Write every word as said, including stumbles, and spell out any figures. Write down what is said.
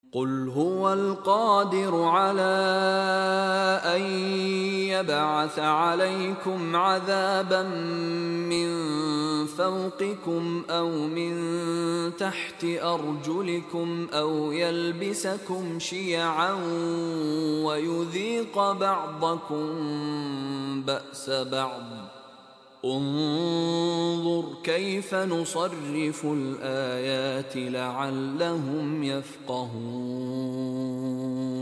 قل هو القادر على أن يبعث عليكم عذابا من فوقكم أو من تحت أرجلكم أو يلبسكم شيعا ويذيق بعضكم بأس بعض. انظر كيف نصرف الآيات لعلهم يفقهون.